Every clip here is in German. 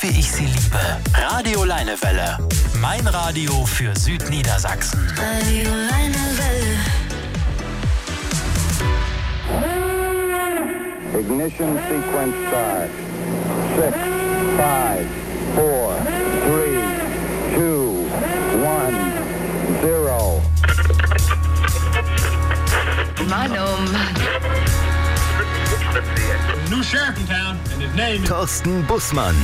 wie ich sie liebe. Radio Leinewelle. Mein Radio für Südniedersachsen. Radio Leinewelle. Ignition sequence start. 6, 5, 4, 3, 2, 1, 0. Mann, oh Mann. New sheriff in town, and his name is Thorsten Bussmann.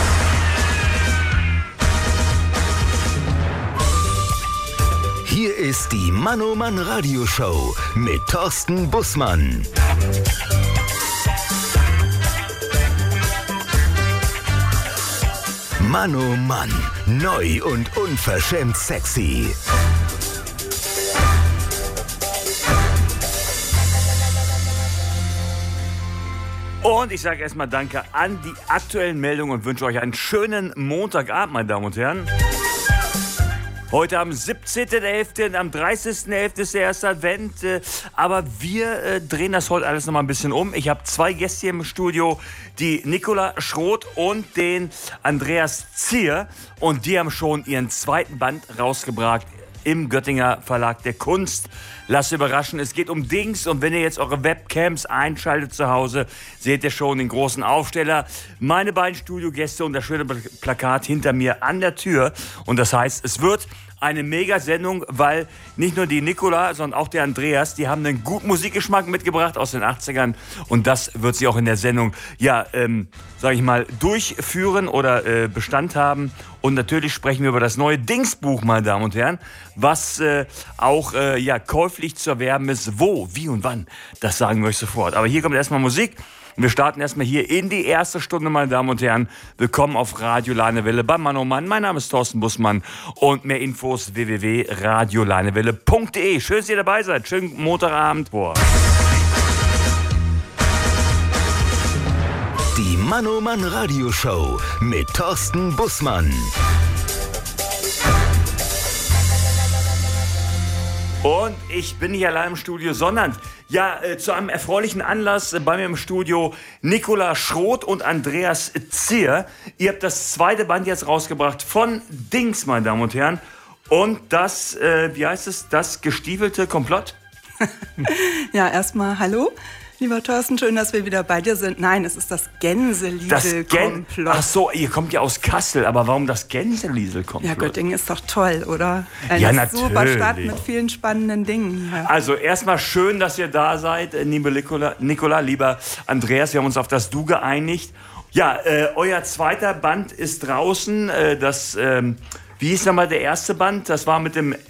Hier ist die Mann oh Mann Radioshow mit Thorsten Bussmann. Mann oh Mann, neu und unverschämt sexy. Und ich sage erstmal Danke an die aktuellen Meldungen und wünsche euch einen schönen Montagabend, meine Damen und Herren. Heute am 17.11., am 30.11. ist der erste Advent, aber wir drehen das heute alles nochmal ein bisschen um. Ich habe zwei Gäste hier im Studio, die Nicola Schroth und den Andreas Zier, und die haben schon ihren zweiten Band rausgebracht im Göttinger Verlag der Kunst. Lasst überraschen, es geht um Dings, und wenn ihr jetzt eure Webcams einschaltet zu Hause, seht ihr schon den großen Aufsteller, meine beiden Studiogäste und das schöne Plakat hinter mir an der Tür. Und das heißt, es wird eine Mega-Sendung, weil nicht nur die Nicola, sondern auch der Andreas, die haben einen guten Musikgeschmack mitgebracht aus den 80ern, und das wird sie auch in der Sendung, sage ich mal, durchführen oder Bestand haben. Und natürlich sprechen wir über das neue Dingsbuch, meine Damen und Herren, was auch käuflich zu erwerben ist. Wo, wie und wann, das sagen wir euch sofort. Aber hier kommt erstmal Musik. Wir starten erstmal hier in die erste Stunde, meine Damen und Herren. Willkommen auf Radio Leinewelle bei Mann oh Mann. Mein Name ist Thorsten Bussmann, und mehr Infos www.radioleinewelle.de. Schön, dass ihr dabei seid. Schönen Montagabend. Die Mann oh Mann Radioshow mit Thorsten Bussmann. Und ich bin nicht allein im Studio, sondern zu einem erfreulichen Anlass bei mir im Studio Nicola Schroth und Andreas Zier. Ihr habt das zweite Band jetzt rausgebracht von Dings, meine Damen und Herren. Und das, das gestiefelte Komplott? Ja, erstmal hallo. Lieber Thorsten, schön, dass wir wieder bei dir sind. Nein, es ist das Gänseliesel-Komplott. Ach so, ihr kommt ja aus Kassel, aber warum das Gänseliesel-Komplott? Ja, Göttingen ist doch toll, oder? Ja, natürlich. Super Stadt mit vielen spannenden Dingen hier. Also erstmal schön, dass ihr da seid, liebe Nicola, lieber Andreas. Wir haben uns auf das Du geeinigt. Ja, euer zweiter Band ist draußen. Wie hieß nochmal der erste Band? Das war mit dem,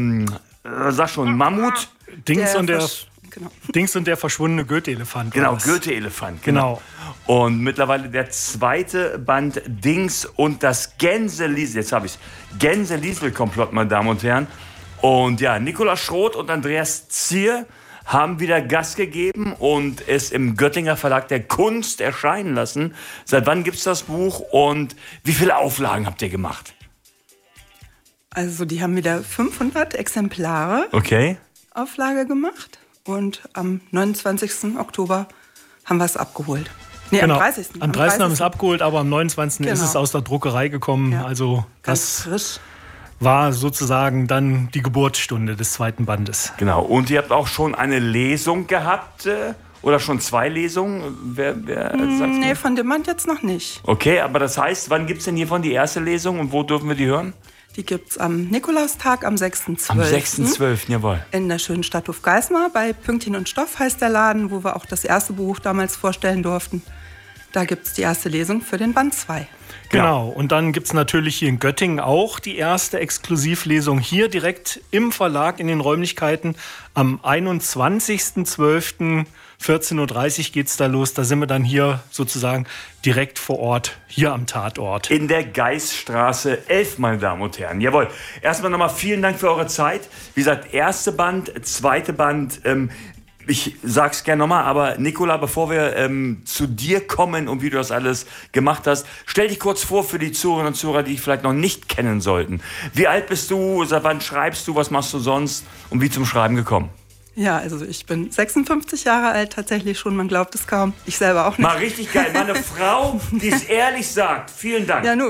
Mammut. Dings und der verschwundene Goethe-Elefant. Genau, Goethe-Elefant. Genau. Und mittlerweile der zweite Band Dings und das Gänseliesel. Jetzt habe ich es. Gänseliesel-Komplott, meine Damen und Herren. Und ja, Nicola Schroth und Andreas Zier haben wieder Gas gegeben und es im Göttinger Verlag der Kunst erscheinen lassen. Seit wann gibt es das Buch und wie viele Auflagen habt ihr gemacht? Also die haben wieder 500 Exemplare Auflage gemacht. Und am 29. Oktober haben wir es abgeholt. Nee, genau. Am 30. Am 30. haben wir es abgeholt, aber am 29. ist es aus der Druckerei gekommen. Ja. Also ganz frisch. War sozusagen dann die Geburtsstunde des zweiten Bandes. Genau. Und ihr habt auch schon eine Lesung gehabt oder schon zwei Lesungen? Wer nee, von dem Band jetzt noch nicht. Okay, aber das heißt, wann gibt es denn hiervon die erste Lesung und wo dürfen wir die hören? Die gibt's am Nikolaustag am 6.12. Am 6.12., jawohl. In der schönen Stadthof Geismar. Bei Pünktchen und Stoff heißt der Laden, wo wir auch das erste Buch damals vorstellen durften. Da gibt's die erste Lesung für den Band 2. Genau, und dann gibt's natürlich hier in Göttingen auch die erste Exklusivlesung hier direkt im Verlag in den Räumlichkeiten. Am 21.12. 14.30 Uhr geht's da los. Da sind wir dann hier sozusagen direkt vor Ort, hier am Tatort. In der Geisstraße 11, meine Damen und Herren. Jawohl. Erstmal nochmal vielen Dank für eure Zeit. Wie gesagt, erste Band, zweite Band. Ich sag's gerne nochmal, aber Nicola, bevor wir zu dir kommen und wie du das alles gemacht hast, stell dich kurz vor für die Zuhörerinnen und Zuhörer, die dich vielleicht noch nicht kennen sollten. Wie alt bist du? Seit wann schreibst du? Was machst du sonst? Und wie zum Schreiben gekommen? Ja, also ich bin 56 Jahre alt, tatsächlich schon, man glaubt es kaum. Ich selber auch nicht. Mal richtig geil, mal eine Frau, die es ehrlich sagt. Vielen Dank. Ja, nu.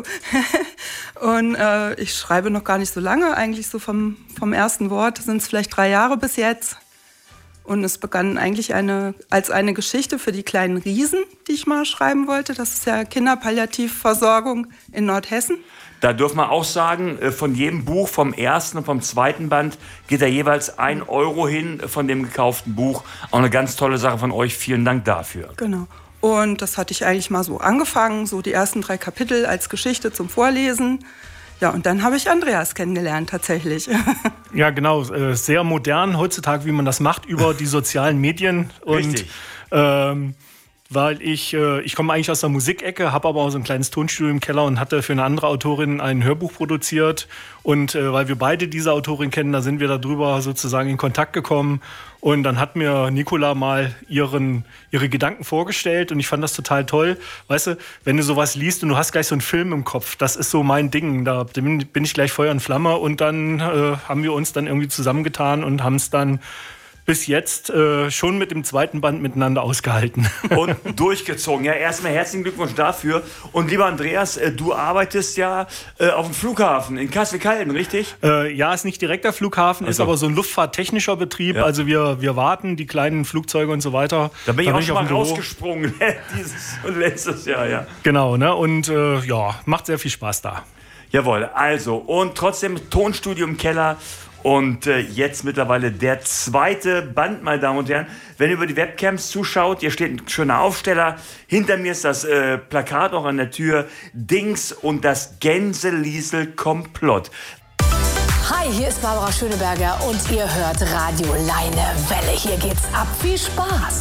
Und ich schreibe noch gar nicht so lange, eigentlich so vom ersten Wort sind es vielleicht 3 Jahre bis jetzt. Und es begann eigentlich als eine Geschichte für die kleinen Riesen, die ich mal schreiben wollte. Das ist ja Kinderpalliativversorgung in Nordhessen. Da dürfen wir auch sagen, von jedem Buch, vom ersten und vom zweiten Band, geht da jeweils 1 Euro hin von dem gekauften Buch. Auch eine ganz tolle Sache von euch. Vielen Dank dafür. Genau. Und das hatte ich eigentlich mal so angefangen, so die ersten 3 Kapitel als Geschichte zum Vorlesen. Ja, und dann habe ich Andreas kennengelernt, tatsächlich. Ja, genau. Sehr modern heutzutage, wie man das macht, über die sozialen Medien. Richtig. Und weil ich komme eigentlich aus der Musikecke, habe aber auch so ein kleines Tonstudio im Keller und hatte für eine andere Autorin ein Hörbuch produziert. Und weil wir beide diese Autorin kennen, da sind wir darüber sozusagen in Kontakt gekommen. Und dann hat mir Nicola mal ihre Gedanken vorgestellt und ich fand das total toll. Weißt du, wenn du sowas liest und du hast gleich so einen Film im Kopf, das ist so mein Ding. Da bin ich gleich Feuer und Flamme und dann haben wir uns dann irgendwie zusammengetan und haben es dann bis jetzt schon mit dem zweiten Band miteinander ausgehalten. Und durchgezogen. Ja, erstmal herzlichen Glückwunsch dafür. Und lieber Andreas, du arbeitest ja auf dem Flughafen in Kassel-Calden, richtig? Ja, ist nicht direkt der Flughafen, ist aber so ein luftfahrttechnischer Betrieb. Ja. Also wir warten, die kleinen Flugzeuge und so weiter. Da bin ich auch schon mal rausgesprungen, dieses und letztes Jahr, ja. Genau, ne? Und macht sehr viel Spaß da. Jawohl, also, und trotzdem Tonstudio im Keller. Und jetzt mittlerweile der zweite Band, meine Damen und Herren. Wenn ihr über die Webcams zuschaut, hier steht ein schöner Aufsteller. Hinter mir ist das Plakat auch an der Tür. Dings und das Gänseliesel-Komplott. Hi, hier ist Barbara Schöneberger und ihr hört Radio Leinewelle. Hier geht's ab. Viel Spaß.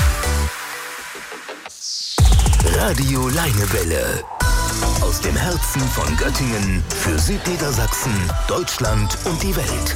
Radio Leinewelle. Aus dem Herzen von Göttingen für Südniedersachsen, Deutschland und die Welt.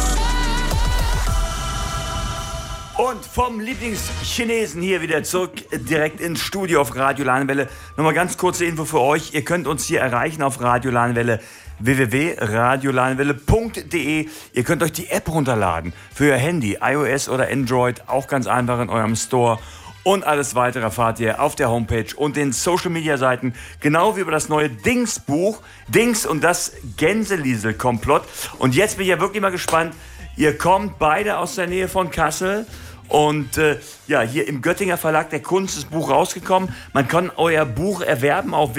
Und vom Lieblingschinesen hier wieder zurück direkt ins Studio auf Radio Leinewelle. Nochmal ganz kurze Info für euch. Ihr könnt uns hier erreichen auf Radio Leinewelle www.radioleinewelle.de. Ihr könnt euch die App runterladen für ihr Handy, iOS oder Android, auch ganz einfach in eurem Store. Und alles weitere erfahrt ihr auf der Homepage und den Social-Media-Seiten, genau wie über das neue Dings-Buch, Dings und das Gänseliesel-Komplott. Und jetzt bin ich ja wirklich mal gespannt, ihr kommt beide aus der Nähe von Kassel und hier im Göttinger Verlag der Kunst ist das Buch rausgekommen. Man kann euer Buch erwerben auf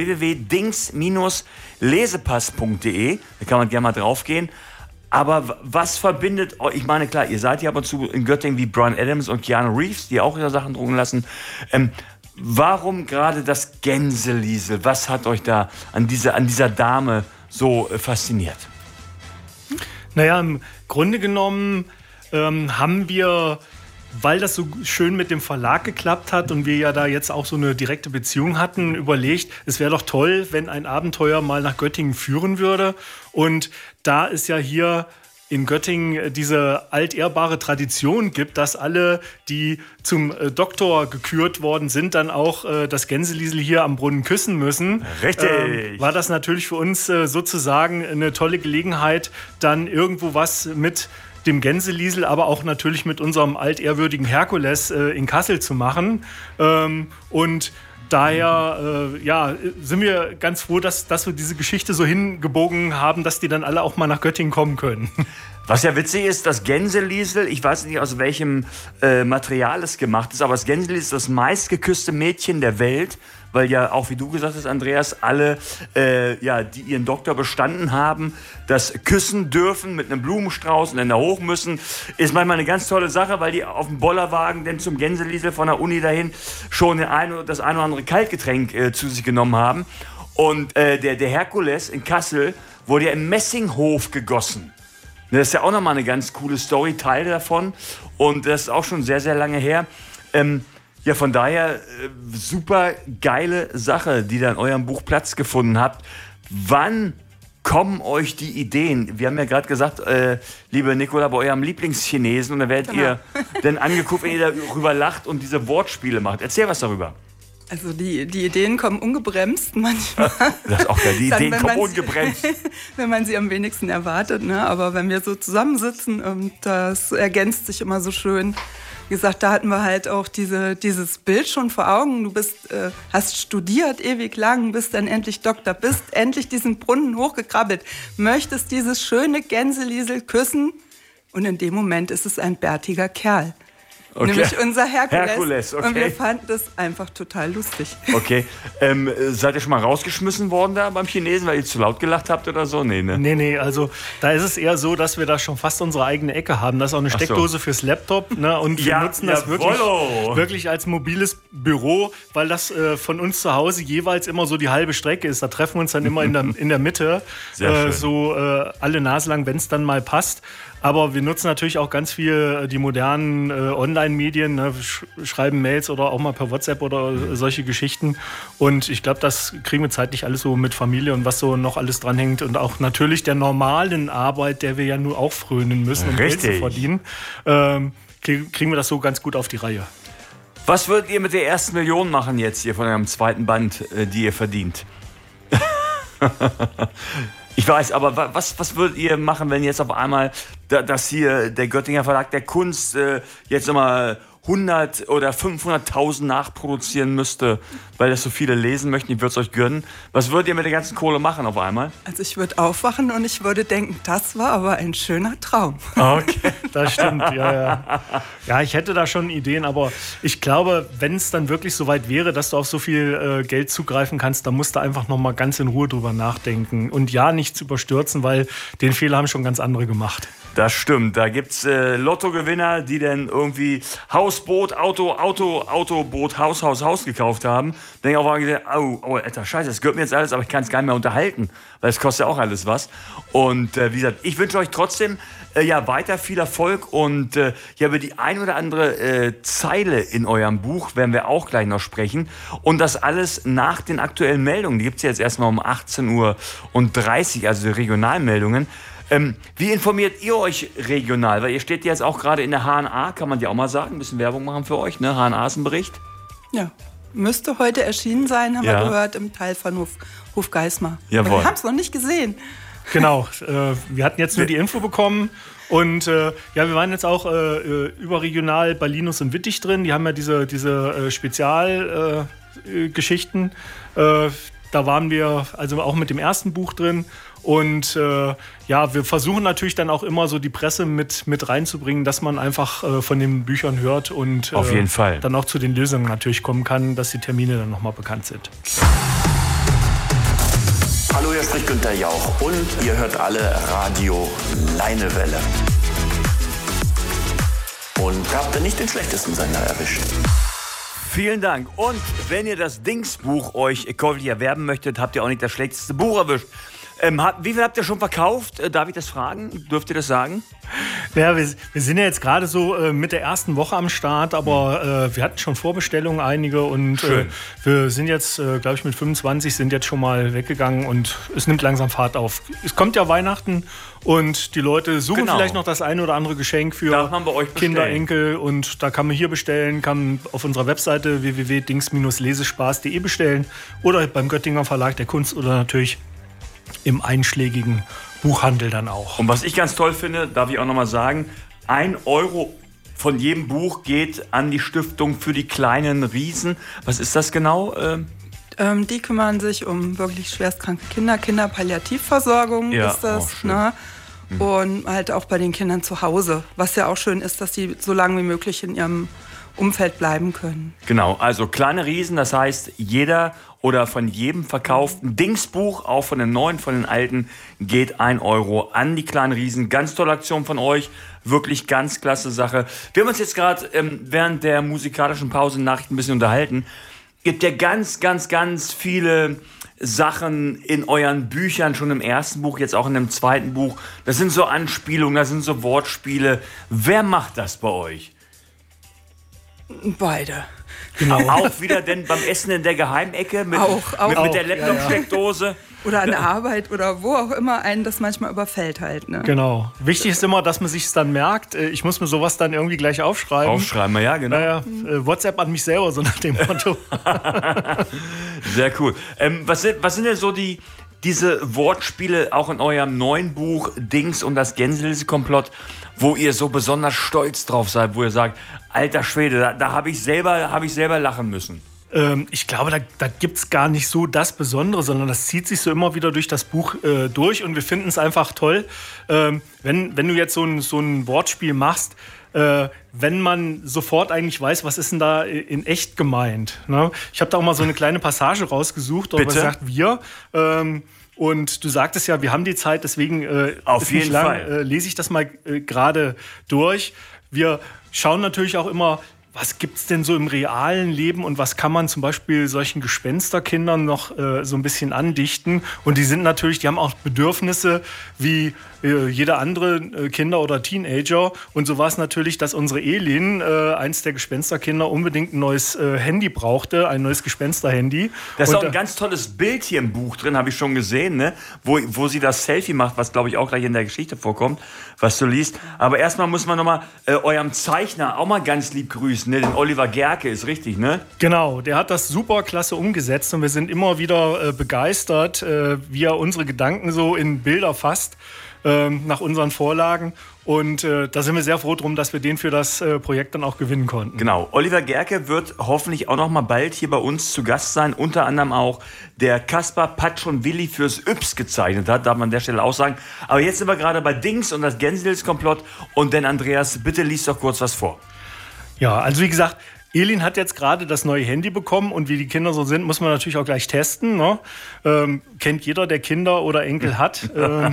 www.dings-lesepass.de, da kann man gerne mal draufgehen. Aber was verbindet euch? Ich meine, klar, ihr seid ja ab und zu in Göttingen wie Bryan Adams und Keanu Reeves, die auch ihre Sachen drucken lassen. Warum gerade das Gänseliesel? Was hat euch da an dieser Dame so fasziniert? Naja, im Grunde genommen haben wir, weil das so schön mit dem Verlag geklappt hat und wir ja da jetzt auch so eine direkte Beziehung hatten, überlegt, es wäre doch toll, wenn ein Abenteuer mal nach Göttingen führen würde. Und da es ja hier in Göttingen diese altehrbare Tradition gibt, dass alle, die zum Doktor gekürt worden sind, dann auch das Gänseliesel hier am Brunnen küssen müssen. Richtig. War das natürlich für uns sozusagen eine tolle Gelegenheit, dann irgendwo was mit dem Gänseliesel, aber auch natürlich mit unserem altehrwürdigen Herkules in Kassel zu machen. Und daher sind wir ganz froh, dass wir diese Geschichte so hingebogen haben, dass die dann alle auch mal nach Göttingen kommen können. Was ja witzig ist, das Gänseliesel, ich weiß nicht, aus welchem Material es gemacht ist, aber das Gänseliesel ist das meistgeküsste Mädchen der Welt, weil ja auch, wie du gesagt hast, Andreas, alle, die ihren Doktor bestanden haben, das küssen dürfen mit einem Blumenstrauß und dann da hoch müssen, ist manchmal eine ganz tolle Sache, weil die auf dem Bollerwagen denn zum Gänseliesel von der Uni dahin schon das ein oder andere Kaltgetränk zu sich genommen haben. Und der Herkules in Kassel wurde ja im Messinghof gegossen. Das ist ja auch nochmal eine ganz coole Story, Teil davon. Und das ist auch schon sehr, sehr lange her. Von daher super geile Sache, die da in eurem Buch Platz gefunden habt. Wann kommen euch die Ideen? Wir haben ja gerade gesagt, liebe Nicola, bei eurem Lieblingschinesen. Und da werdet ihr dann angeguckt, wenn ihr darüber lacht und diese Wortspiele macht. Erzähl was darüber. Also die Ideen kommen ungebremst manchmal. Das ist auch geil, die Ideen kommen ungebremst. Wenn man sie am wenigsten erwartet, ne? Aber wenn wir so zusammensitzen, das ergänzt sich immer so schön. Wie gesagt, da hatten wir halt auch dieses Bild schon vor Augen. Du hast studiert ewig lang, bist dann endlich Doktor, bist endlich diesen Brunnen hochgekrabbelt, möchtest dieses schöne Gänseliesel küssen und in dem Moment ist es ein bärtiger Kerl. Okay. Nämlich unser Herkules. Okay. Und wir fanden das einfach total lustig. Okay. Seid ihr schon mal rausgeschmissen worden da beim Chinesen, weil ihr zu laut gelacht habt oder so? Nee, ne? Nee, also da ist es eher so, dass wir da schon fast unsere eigene Ecke haben. Das ist auch eine Steckdose fürs Laptop. Ne? Und wir nutzen das wirklich als mobiles Büro, weil das von uns zu Hause jeweils immer so die halbe Strecke ist. Da treffen wir uns dann immer in der Mitte. Sehr schön. Alle Nase lang, wenn es dann mal passt. Aber wir nutzen natürlich auch ganz viel die modernen Online-Medien, ne? Schreiben Mails oder auch mal per WhatsApp oder solche Geschichten. Und ich glaube, das kriegen wir zeitlich alles so mit Familie und was so noch alles dranhängt. Und auch natürlich der normalen Arbeit, der wir ja nur auch frönen müssen, um Geld zu verdienen, kriegen wir das so ganz gut auf die Reihe. Was würdet ihr mit der ersten Million machen jetzt hier von eurem zweiten Band, die ihr verdient? Ich weiß, aber was würdet ihr machen, wenn jetzt auf einmal das hier der Göttinger Verlag der Kunst jetzt immer 100 oder 500.000 nachproduzieren müsste, weil das so viele lesen möchten, ich würde es euch gönnen. Was würdet ihr mit der ganzen Kohle machen auf einmal? Also ich würde aufwachen und ich würde denken, das war aber ein schöner Traum. Okay, das stimmt, ja. Ja, ich hätte da schon Ideen, aber ich glaube, wenn es dann wirklich so weit wäre, dass du auf so viel Geld zugreifen kannst, dann musst du einfach noch mal ganz in Ruhe drüber nachdenken und ja, nichts überstürzen, weil den Fehler haben schon ganz andere gemacht. Das stimmt, da gibt's Lottogewinner, die dann irgendwie Hausboot, Autoboot, Haus gekauft haben. Dann auch mal gesagt, oh, Alter, scheiße, das gehört mir jetzt alles, aber ich kann es gar nicht mehr unterhalten, weil es kostet ja auch alles was. Und wie gesagt, ich wünsche euch trotzdem weiter viel Erfolg und über die ein oder andere Zeile in eurem Buch werden wir auch gleich noch sprechen. Und das alles nach den aktuellen Meldungen. Die gibt's jetzt erstmal um 18:30 Uhr, also die Regionalmeldungen. Wie informiert ihr euch regional? Weil ihr steht jetzt auch gerade in der HNA, kann man ja auch mal sagen, ein bisschen Werbung machen für euch, ne? HNA ist ein Bericht. Ja, müsste heute erschienen sein, haben wir gehört, im Teil von Hofgeismar. Jawohl. Aber wir haben es noch nicht gesehen. Genau, wir hatten jetzt nur die Info bekommen und wir waren jetzt auch überregional bei Linus und Wittig drin. Die haben ja diese Spezialgeschichten. Da waren wir also auch mit dem ersten Buch drin. Und wir versuchen natürlich dann auch immer so die Presse mit reinzubringen, dass man einfach von den Büchern hört und auf jeden Fall dann auch zu den Lösungen natürlich kommen kann, dass die Termine dann nochmal bekannt sind. Hallo, hier spricht Günther Jauch und ihr hört alle Radio Leinewelle. Und habt ihr nicht den schlechtesten Sender erwischt. Vielen Dank. Und wenn ihr das Dingsbuch euch käuflich erwerben möchtet, habt ihr auch nicht das schlechteste Buch erwischt. Wie viel habt ihr schon verkauft? Darf ich das fragen? Dürft ihr das sagen? Ja, wir sind ja jetzt gerade so mit der ersten Woche am Start, aber wir hatten schon Vorbestellungen, einige. Und wir sind jetzt, glaube ich, mit 25 sind jetzt schon mal weggegangen und es nimmt langsam Fahrt auf. Es kommt ja Weihnachten und die Leute suchen vielleicht noch das eine oder andere Geschenk für Kinder, Enkel. Und da kann man hier bestellen, kann auf unserer Webseite www.dings-lesespaß.de bestellen oder beim Göttinger Verlag der Kunst oder natürlich im einschlägigen Buchhandel dann auch. Und was ich ganz toll finde, darf ich auch noch mal sagen, 1 Euro von jedem Buch geht an die Stiftung für die kleinen Riesen. Was ist das genau? Die kümmern sich um wirklich schwerstkranke Kinder, Kinderpalliativversorgung ist das. Ne? Und halt auch bei den Kindern zu Hause. Was ja auch schön ist, dass die so lange wie möglich in ihrem Umfeld bleiben können. Genau, also kleine Riesen, das heißt, jeder oder von jedem verkauften Dingsbuch, auch von den neuen, von den alten, geht 1 Euro an die kleinen Riesen. Ganz tolle Aktion von euch, wirklich ganz klasse Sache. Wir haben uns jetzt gerade während der musikalischen Pause Nachrichten ein bisschen unterhalten. Es gibt ja ganz, ganz, ganz viele Sachen in euren Büchern, schon im ersten Buch, jetzt auch in dem zweiten Buch. Das sind so Anspielungen, das sind so Wortspiele. Wer macht das bei euch? Beide. Genau. Auch wieder denn beim Essen in der Geheimecke mit der Laptop-Steckdose. Oder an der Arbeit oder wo auch immer einen das manchmal überfällt halt. Ne? Genau. Wichtig ist immer, dass man sich es dann merkt. Ich muss mir sowas dann irgendwie gleich aufschreiben. Aufschreiben, ja, genau. WhatsApp an mich selber, so nach dem Motto. Sehr cool. Was sind denn so diese Wortspiele auch in eurem neuen Buch Dings und das Gänseliskomplott, wo ihr so besonders stolz drauf seid, wo ihr sagt, alter Schwede, da habe ich selber lachen müssen? Ich glaube, da gibt es gar nicht so das Besondere, sondern das zieht sich so immer wieder durch das Buch durch und wir finden es einfach toll, wenn du jetzt so ein Wortspiel machst, wenn man sofort eigentlich weiß, was ist denn da in echt gemeint. Ne? Ich habe da auch mal so eine kleine Passage rausgesucht, aber sagt wir. Und du sagtest ja, wir haben die Zeit, deswegen auf jeden Fall lese ich das mal gerade durch. Wir schauen natürlich auch immer, was gibt es denn so im realen Leben und was kann man zum Beispiel solchen Gespensterkindern noch so ein bisschen andichten? Und die haben auch Bedürfnisse wie jeder andere Kinder oder Teenager. Und so war es natürlich, dass unsere Elin, eins der Gespensterkinder, unbedingt ein neues Handy brauchte, ein neues Gespensterhandy. Da ist auch ein ganz tolles Bild hier im Buch drin, habe ich schon gesehen, ne? Wo sie das Selfie macht, was glaube ich auch gleich in der Geschichte vorkommt, was du liest. Aber erstmal muss man nochmal eurem Zeichner auch mal ganz lieb grüßen, ne? Den Oliver Gerke, ist richtig, ne? Genau, der hat das super klasse umgesetzt und wir sind immer wieder begeistert, wie er unsere Gedanken so in Bilder fasst. Nach unseren Vorlagen. Und da sind wir sehr froh drum, dass wir den für das Projekt dann auch gewinnen konnten. Genau. Oliver Gerke wird hoffentlich auch noch mal bald hier bei uns zu Gast sein. Unter anderem auch der Kaspar Patschon-Willi fürs Yps gezeichnet hat. Darf man an der Stelle auch sagen. Aber jetzt sind wir gerade bei Dings und das Gänseliskomplott. Und dann, Andreas, bitte lies doch kurz was vor. Ja, also wie gesagt, Elin hat jetzt gerade das neue Handy bekommen und wie die Kinder so sind, muss man natürlich auch gleich testen. Ne? Kennt jeder, der Kinder oder Enkel hat.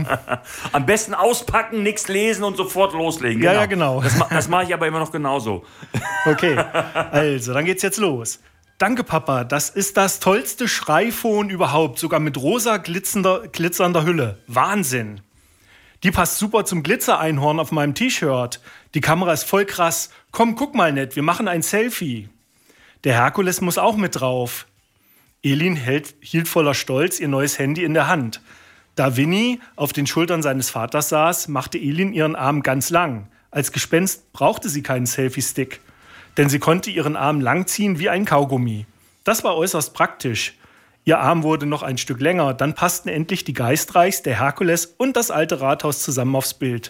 Am besten auspacken, nichts lesen und sofort loslegen. Genau. Ja, genau. Das mache ich aber immer noch genauso. Okay, also dann geht's jetzt los. Danke, Papa, das ist das tollste Schreiphone überhaupt, sogar mit rosa glitzernder Hülle. Wahnsinn. Die passt super zum Glitzereinhorn auf meinem T-Shirt. Die Kamera ist voll krass. Komm, guck mal nett, wir machen ein Selfie. Der Herkules muss auch mit drauf. Elin hielt voller Stolz ihr neues Handy in der Hand. Da Winnie auf den Schultern seines Vaters saß, machte Elin ihren Arm ganz lang. Als Gespenst brauchte sie keinen Selfie-Stick, denn sie konnte ihren Arm langziehen wie ein Kaugummi. Das war äußerst praktisch. Ihr Arm wurde noch ein Stück länger, dann passten endlich die Geistreichs, der Herkules und das alte Rathaus zusammen aufs Bild.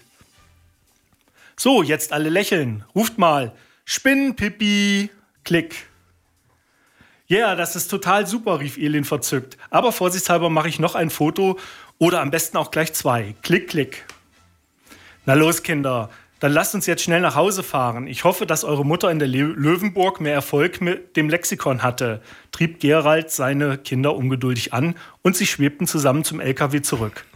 So, jetzt alle lächeln. Ruft mal. Spinnenpipi. Klick. Ja, yeah, das ist total super, rief Elin verzückt. Aber vorsichtshalber mache ich noch ein Foto oder am besten auch gleich 2. Klick, klick. Na los, Kinder. Dann lasst uns jetzt schnell nach Hause fahren. Ich hoffe, dass eure Mutter in der Löwenburg mehr Erfolg mit dem Lexikon hatte, trieb Gerald seine Kinder ungeduldig an und sie schwebten zusammen zum LKW zurück.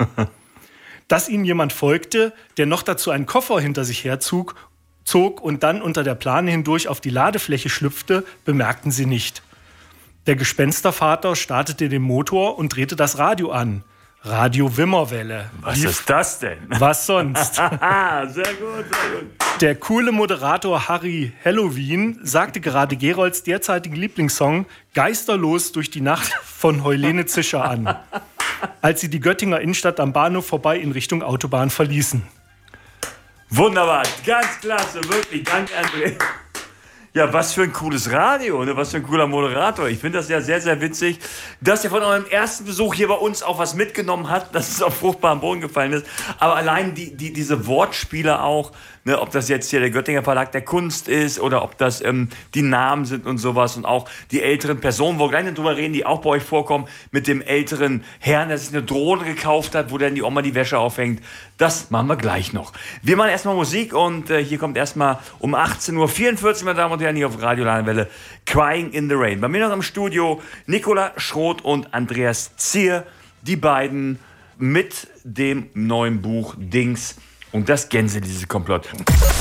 Dass ihnen jemand folgte, der noch dazu einen Koffer hinter sich herzog und dann unter der Plane hindurch auf die Ladefläche schlüpfte, bemerkten sie nicht. Der Gespenstervater startete den Motor und drehte das Radio an. Radio Wimmerwelle. Was ist das denn? Was sonst? Sehr gut, sehr gut. Der coole Moderator Harry Halloween sagte gerade Gerolds derzeitigen Lieblingssong Geisterlos durch die Nacht von Heulene Zischer an, als sie die Göttinger Innenstadt am Bahnhof vorbei in Richtung Autobahn verließen. Wunderbar, ganz klasse, wirklich, danke André. Ja, was für ein cooles Radio, ne? Was für ein cooler Moderator. Ich finde das ja sehr, sehr witzig, dass ihr von eurem ersten Besuch hier bei uns auch was mitgenommen habt, dass es auf fruchtbaren Boden gefallen ist. Aber allein diese Wortspiele auch, ne? Ob das jetzt hier der Göttinger Verlag der Kunst ist oder ob das die Namen sind und sowas und auch die älteren Personen, wo wir gleich noch drüber reden, die auch bei euch vorkommen, mit dem älteren Herrn, der sich eine Drohne gekauft hat, wo dann die Oma die Wäsche aufhängt. Das machen wir gleich noch. Wir machen erstmal Musik und hier kommt erstmal um 18.44 Uhr, meine Damen und Herren, hier auf Radio Leinewelle, Crying in the Rain. Bei mir noch im Studio Nicola Schroth und Andreas Zier, die beiden mit dem neuen Buch Dings und das Gänseliskomplott.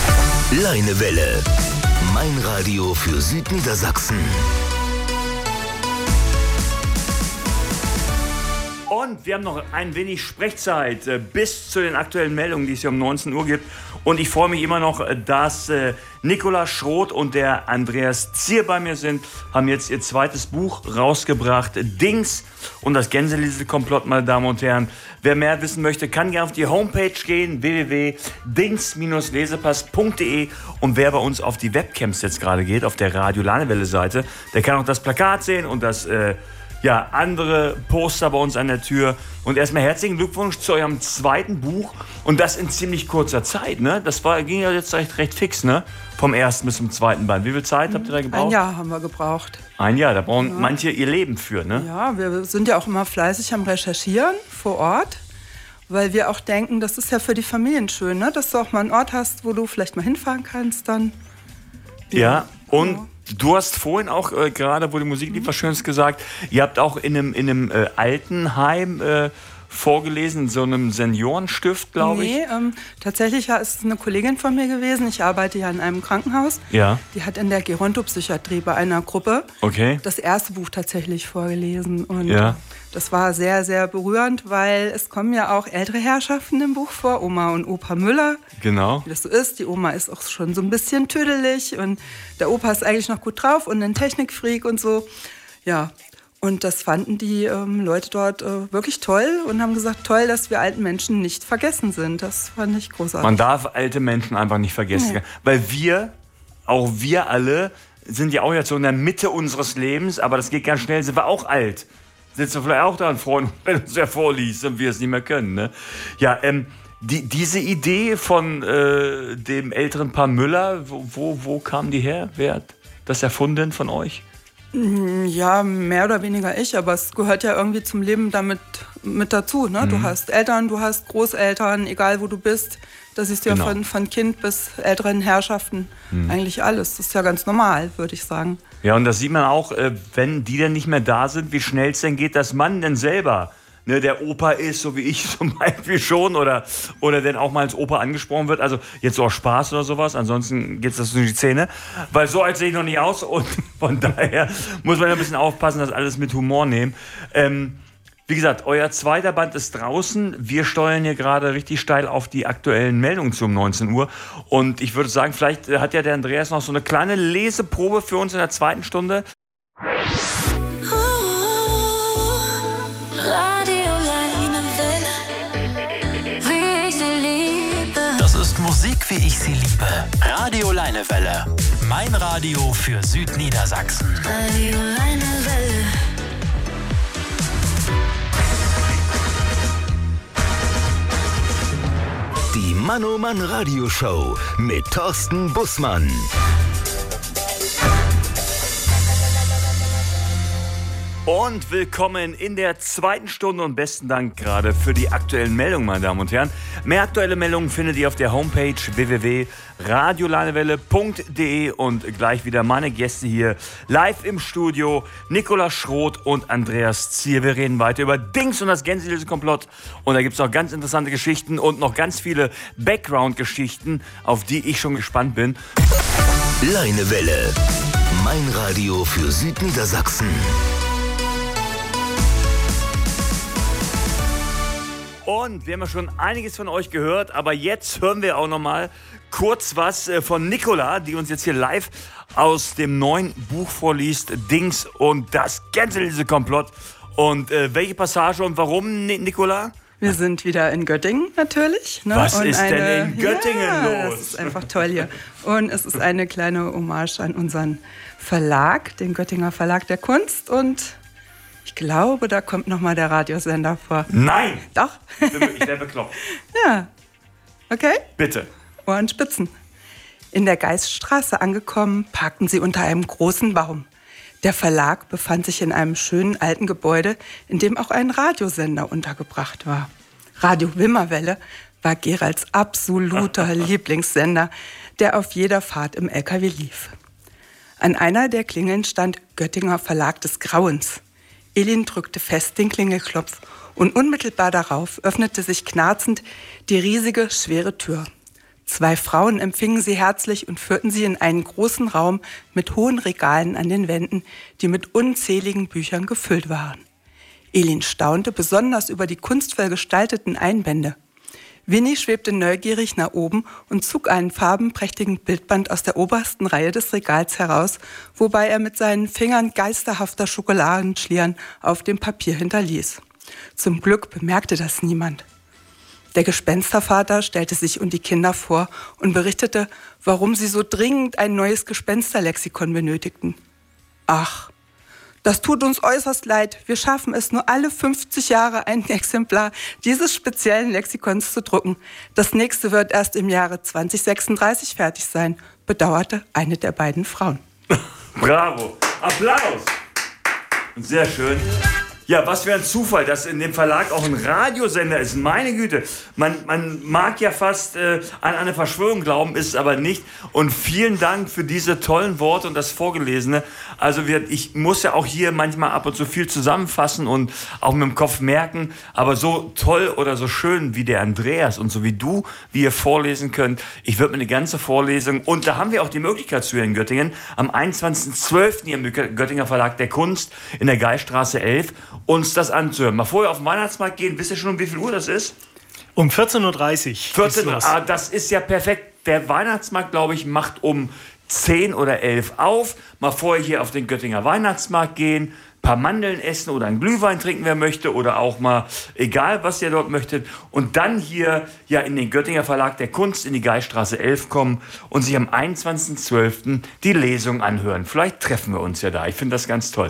Leinewelle, mein Radio für Südniedersachsen. Und wir haben noch ein wenig Sprechzeit bis zu den aktuellen Meldungen, die es hier um 19 Uhr gibt. Und ich freue mich immer noch, dass Nicola Schroth und der Andreas Zier bei mir sind, haben jetzt ihr zweites Buch rausgebracht, Dings und das Gänseliesel-Komplott, meine Damen und Herren. Wer mehr wissen möchte, kann gerne auf die Homepage gehen, www.dings-lesepass.de. Und wer bei uns auf die Webcams jetzt gerade geht, auf der Radio Lanewelle-Seite, der kann auch das Plakat sehen und das andere Poster bei uns an der Tür. Und erstmal herzlichen Glückwunsch zu eurem zweiten Buch. Und das in ziemlich kurzer Zeit, ne? Ging ja jetzt recht fix, ne? Vom ersten bis zum zweiten Band. Wie viel Zeit habt ihr da gebraucht? Ein Jahr haben wir gebraucht. Ein Jahr, da brauchen manche ihr Leben für, ne? Ja, wir sind ja auch immer fleißig am Recherchieren vor Ort. Weil wir auch denken, das ist ja für die Familien schön, ne? Dass du auch mal einen Ort hast, wo du vielleicht mal hinfahren kannst dann. Ja, und du hast vorhin auch gerade, wo die Musik lief, was Schönes gesagt, ihr habt auch in einem Altenheim vorgelesen, in so einem Seniorenstift, glaube ich. Nee, tatsächlich ist es eine Kollegin von mir gewesen. Ich arbeite ja in einem Krankenhaus. Ja. Die hat in der Gerontopsychiatrie bei einer Gruppe das erste Buch tatsächlich vorgelesen. Und das war sehr, sehr berührend, weil es kommen ja auch ältere Herrschaften im Buch vor, Oma und Opa Müller. Genau. Wie das so ist. Die Oma ist auch schon so ein bisschen tüdelig und der Opa ist eigentlich noch gut drauf und ein Technikfreak und so. Ja. Und das fanden die Leute dort wirklich toll und haben gesagt, toll, dass wir alten Menschen nicht vergessen sind. Das fand ich großartig. Man darf alte Menschen einfach nicht vergessen. Nee. Weil wir alle, sind ja auch jetzt so in der Mitte unseres Lebens, aber das geht ganz schnell, sind wir auch alt. Sitzen wir vielleicht auch da und freuen, wenn uns der vorliest und wir es nicht mehr können. Ne? Ja, diese Idee von dem älteren Paar Müller, wo kam die her? Wer hat das erfunden von euch? Ja, mehr oder weniger ich, aber es gehört ja irgendwie zum Leben damit mit dazu. Ne? Du hast Eltern, du hast Großeltern, egal wo du bist. Das ist ja von Kind bis älteren Herrschaften eigentlich alles. Das ist ja ganz normal, würde ich sagen. Ja, und das sieht man auch, wenn die dann nicht mehr da sind, wie schnell es denn geht, dass man denn selber der Opa ist, so wie ich zum Beispiel schon, oder dann auch mal als Opa angesprochen wird. Also jetzt so aus Spaß oder sowas, ansonsten geht das durch die Zähne. Weil so alt sehe ich noch nicht aus und von daher muss man ein bisschen aufpassen, das alles mit Humor nehmen. Wie gesagt, euer zweiter Band ist draußen. Wir steuern hier gerade richtig steil auf die aktuellen Meldungen um 19 Uhr. Und ich würde sagen, vielleicht hat ja der Andreas noch so eine kleine Leseprobe für uns in der zweiten Stunde. Das ist Musik, wie ich sie liebe. Radio Leinewelle. Mein Radio für Südniedersachsen. Radio Leinewelle. Die Mann oh Mann Radioshow mit Thorsten Bussmann. Und willkommen in der zweiten Stunde und besten Dank gerade für die aktuellen Meldungen, meine Damen und Herren. Mehr aktuelle Meldungen findet ihr auf der Homepage www.radiolanewelle.de und gleich wieder meine Gäste hier live im Studio, Nicola Schroth und Andreas Zier. Wir reden weiter über Dings und das Gänseliesel-Komplott und da gibt es auch ganz interessante Geschichten und noch ganz viele Background-Geschichten, auf die ich schon gespannt bin. Leinewelle, mein Radio für Südniedersachsen. Und wir haben ja schon einiges von euch gehört, aber jetzt hören wir auch noch mal kurz was von Nicola, die uns jetzt hier live aus dem neuen Buch vorliest, Dings und das Gänseliesel-Komplott. Und welche Passage und warum, Nicola? Wir sind wieder in Göttingen natürlich. Ne? Was ist denn in Göttingen los? Das ist einfach toll hier. Und es ist eine kleine Hommage an unseren Verlag, den Göttinger Verlag der Kunst. Und ich glaube, da kommt noch mal der Radiosender vor. Nein! Doch? Ich werde bekloppt. Ja. Okay? Bitte. Ohrenspitzen. In der Geiststraße angekommen, parkten sie unter einem großen Baum. Der Verlag befand sich in einem schönen alten Gebäude, in dem auch ein Radiosender untergebracht war. Radio Wimmerwelle war Geralds absoluter Lieblingssender, der auf jeder Fahrt im LKW lief. An einer der Klingeln stand Göttinger Verlag des Grauens. Elin drückte fest den Klingelklopf und unmittelbar darauf öffnete sich knarzend die riesige, schwere Tür. 2 Frauen empfingen sie herzlich und führten sie in einen großen Raum mit hohen Regalen an den Wänden, die mit unzähligen Büchern gefüllt waren. Elin staunte besonders über die kunstvoll gestalteten Einbände. Winnie schwebte neugierig nach oben und zog einen farbenprächtigen Bildband aus der obersten Reihe des Regals heraus, wobei er mit seinen Fingern geisterhafter Schokoladenschlieren auf dem Papier hinterließ. Zum Glück bemerkte das niemand. Der Gespenstervater stellte sich und die Kinder vor und berichtete, warum sie so dringend ein neues Gespensterlexikon benötigten. »Ach, das tut uns äußerst leid. Wir schaffen es nur alle 50 Jahre, ein Exemplar dieses speziellen Lexikons zu drucken. Das nächste wird erst im Jahre 2036 fertig sein«, bedauerte eine der beiden Frauen. Bravo! Applaus! Sehr schön. Ja, was für ein Zufall, dass in dem Verlag auch ein Radiosender ist. Meine Güte, man mag ja fast an eine Verschwörung glauben, ist es aber nicht. Und vielen Dank für diese tollen Worte und das Vorgelesene. Also ich muss ja auch hier manchmal ab und zu viel zusammenfassen und auch mit dem Kopf merken. Aber so toll oder so schön wie der Andreas und so wie du, wie ihr vorlesen könnt. Ich würde mir eine ganze Vorlesung, und da haben wir auch die Möglichkeit zu hier in Göttingen, am 21.12. hier im Göttinger Verlag der Kunst in der Geiststraße 11, uns das anzuhören. Mal vorher auf den Weihnachtsmarkt gehen. Wisst ihr schon, um wie viel Uhr das ist? Um 14.30 Uhr. 14 Uhr. Ah, das ist ja perfekt. Der Weihnachtsmarkt, glaube ich, macht um 10 oder 11 auf. Mal vorher hier auf den Göttinger Weihnachtsmarkt gehen, ein paar Mandeln essen oder einen Glühwein trinken, wer möchte, oder auch mal, egal was ihr dort möchtet. Und dann hier ja in den Göttinger Verlag der Kunst in die Geiststraße 11 kommen und sich am 21.12. die Lesung anhören. Vielleicht treffen wir uns ja da. Ich finde das ganz toll.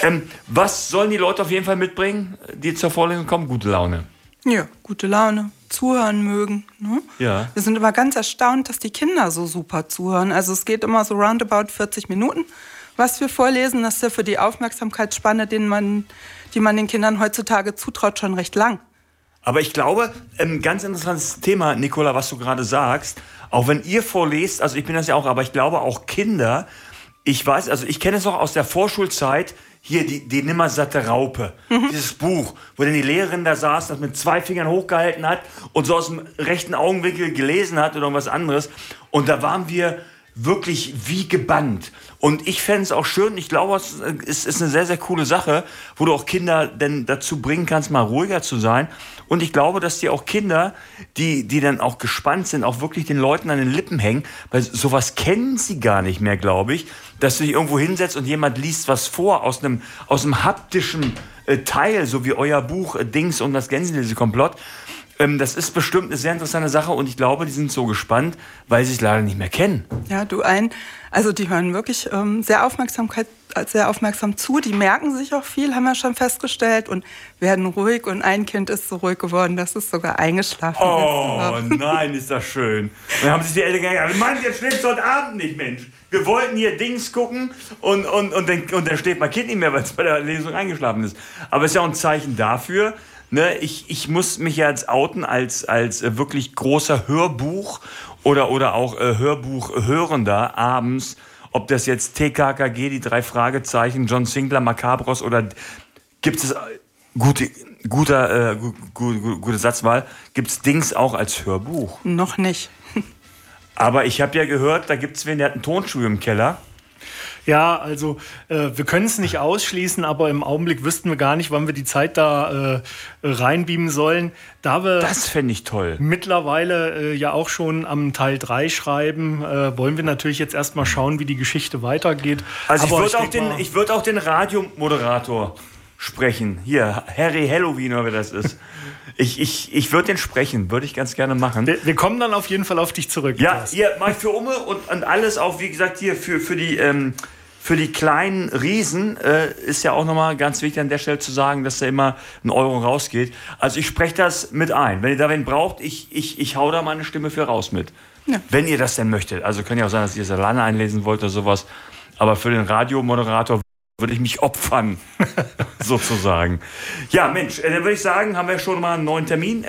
Was sollen die Leute auf jeden Fall mitbringen, die zur Vorlesung kommen? Gute Laune. Ja, gute Laune. Zuhören mögen. Ne? Ja. Wir sind immer ganz erstaunt, dass die Kinder so super zuhören. Also es geht immer so roundabout 40 Minuten. Was wir vorlesen, das ist ja für die Aufmerksamkeitsspanne, die man den Kindern heutzutage zutraut, schon recht lang. Aber ich glaube, ein ganz interessantes Thema, Nicola, was du gerade sagst, auch wenn ihr vorlest, also ich bin das ja auch, aber ich glaube auch Kinder, ich weiß, also ich kenne es auch aus der Vorschulzeit, hier die nimmersatte Raupe, dieses Buch, wo dann die Lehrerin da saß, das mit 2 Fingern hochgehalten hat und so aus dem rechten Augenwinkel gelesen hat oder irgendwas anderes. Und da waren wir wirklich wie gebannt. Und ich fände es auch schön, ich glaube, es ist eine sehr, sehr coole Sache, wo du auch Kinder denn dazu bringen kannst, mal ruhiger zu sein. Und ich glaube, dass dir auch Kinder, die dann auch gespannt sind, auch wirklich den Leuten an den Lippen hängen, weil sowas kennen sie gar nicht mehr, glaube ich, dass du dich irgendwo hinsetzt und jemand liest was vor aus einem haptischen Teil, so wie euer Buch Dings und das Gänselese-Komplott. Das ist bestimmt eine sehr interessante Sache und ich glaube, die sind so gespannt, weil sie es leider nicht mehr kennen. Ja, also die hören wirklich sehr aufmerksam zu, die merken sich auch viel, haben wir schon festgestellt, und werden ruhig, und ein Kind ist so ruhig geworden, dass es sogar eingeschlafen ist. Oh nein, ist das schön. Und dann haben sich die Eltern gesagt, Mann, jetzt schläfst du heute Abend nicht, Mensch. Wir wollten hier Dings gucken und dann schläft mein Kind nicht mehr, weil es bei der Lesung eingeschlafen ist. Aber es ist ja auch ein Zeichen dafür. Ne, ich muss mich ja jetzt outen als wirklich großer Hörbuch oder auch Hörbuchhörender abends, ob das jetzt TKKG, die 3 Fragezeichen, John Sinclair, Macabros, oder gibt es gute Satzwahl, gibt es Dings auch als Hörbuch? Noch nicht. Aber ich habe ja gehört, da gibt es wen, der hat ein Tonstudio im Keller. Ja, also wir können es nicht ausschließen, aber im Augenblick wüssten wir gar nicht, wann wir die Zeit da reinbeamen sollen. Da wir das fände ich toll. Mittlerweile ja auch schon am Teil 3 schreiben, wollen wir natürlich jetzt erstmal schauen, wie die Geschichte weitergeht. Also ich würde auch den Radiomoderator sprechen. Hier, Harry Halloween oder wer das ist. Ich würde den sprechen, würde ich ganz gerne machen. Wir kommen dann auf jeden Fall auf dich zurück. Ja, hier mach ich für Umme und alles auch, wie gesagt, hier für die kleinen Riesen ist ja auch nochmal ganz wichtig an der Stelle zu sagen, dass da immer ein Euro rausgeht. Also ich spreche das mit ein. Wenn ihr da wen braucht, ich hau da meine Stimme für raus mit. Ja. Wenn ihr das denn möchtet. Also kann ja auch sein, dass ihr es alleine einlesen wollt oder sowas. Aber für den Radiomoderator würde ich mich opfern, sozusagen. Ja, Mensch, dann würde ich sagen, haben wir schon mal einen neuen Termin.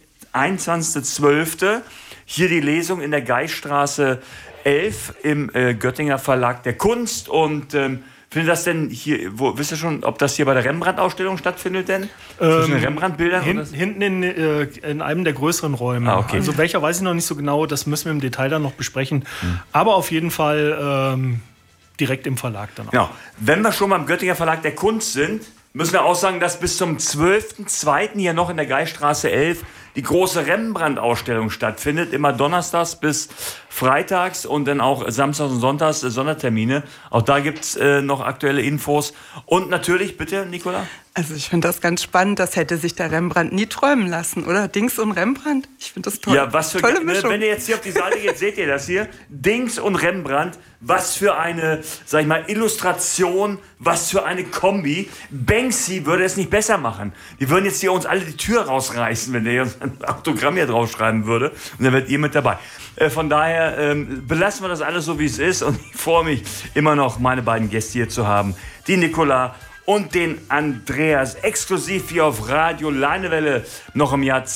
21.12. Hier die Lesung in der Geiststraße 11 im Göttinger Verlag der Kunst. Und findet das denn hier, wisst ihr schon, ob das hier bei der Rembrandt-Ausstellung stattfindet denn? Zwischen den Rembrandt-Bildern? Hinten in einem der größeren Räume. Ah, okay. Also welcher weiß ich noch nicht so genau, das müssen wir im Detail dann noch besprechen. Aber auf jeden Fall direkt im Verlag dann auch. Genau. Wenn wir schon beim Göttinger Verlag der Kunst sind, müssen wir auch sagen, dass bis zum 12.02. hier noch in der Geiststraße 11 die große Rembrandt-Ausstellung stattfindet. Immer donnerstags bis freitags und dann auch samstags und sonntags Sondertermine. Auch da gibt's noch aktuelle Infos. Und natürlich, bitte, Nicola? Also ich finde das ganz spannend, das hätte sich der Rembrandt nie träumen lassen, oder? Dings und Rembrandt, ich finde das toll. Ja, was für tolle Mischung. Wenn ihr jetzt hier auf die Seite geht, seht ihr das hier. Dings und Rembrandt, was für eine, sag ich mal, Illustration, was für eine Kombi. Banksy würde es nicht besser machen. Die würden jetzt hier uns alle die Tür rausreißen, wenn der uns ein Autogramm hier draufschreiben würde. Und dann wärt ihr mit dabei. Von daher belassen wir das alles so, wie es ist. Und ich freue mich immer noch, meine beiden Gäste hier zu haben. Die Nicola und den Andreas, exklusiv hier auf Radio Leinewelle, noch im Jahr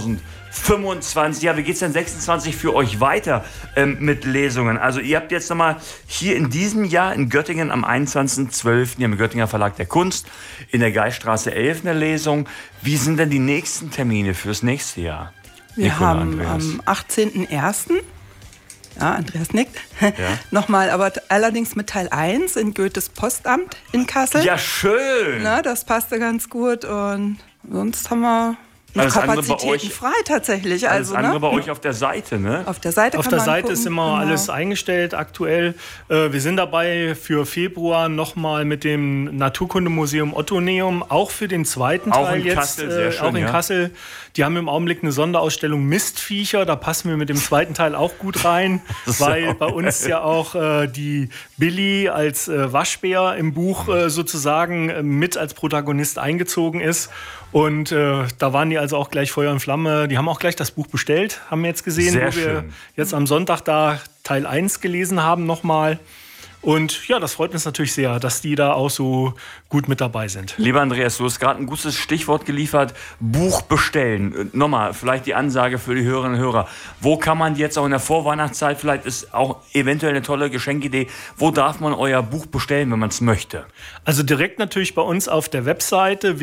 2025. Ja, wie geht's denn 26 für euch weiter mit Lesungen? Also ihr habt jetzt nochmal hier in diesem Jahr in Göttingen am 21.12. hier im Göttinger Verlag der Kunst in der Geiststraße 11 eine Lesung. Wie sind denn die nächsten Termine fürs nächste Jahr? Wir Nicola, haben Andreas. am 18.01. Ja, Andreas nickt. Ja. Nochmal, aber allerdings mit Teil 1 in Goethes Postamt in Kassel. Ja, schön. Na, das passte ganz gut und sonst haben wir noch Alles andere bei Kapazitäten euch- frei tatsächlich. Alles Also, andere ne? bei euch auf der Seite, ne? Auf der Seite Auf kann der man Seite gucken. ist immer Genau. alles eingestellt aktuell. Wir sind dabei für Februar nochmal mit dem Naturkundemuseum Ottoneum, auch für den zweiten Auch Teil in jetzt, Kassel, sehr schön, auch in ja. Kassel. Die haben im Augenblick eine Sonderausstellung Mistviecher, da passen wir mit dem zweiten Teil auch gut rein, So. weil bei uns ja auch die Billy als Waschbär im Buch sozusagen mit als Protagonist eingezogen ist. Und da waren die also auch gleich Feuer und Flamme. Die haben auch gleich das Buch bestellt, haben wir jetzt gesehen, Sehr wo wir schön. jetzt am Sonntag da Teil 1 gelesen haben nochmal. Und ja, das freut uns natürlich sehr, dass die da auch so gut mit dabei sind. Lieber Andreas, du hast gerade ein gutes Stichwort geliefert. Buch bestellen. Nochmal, vielleicht die Ansage für die Hörerinnen und Hörer. Wo kann man jetzt auch in der Vorweihnachtszeit, vielleicht ist auch eventuell eine tolle Geschenkidee, wo darf man euer Buch bestellen, wenn man es möchte? Also direkt natürlich bei uns auf der Webseite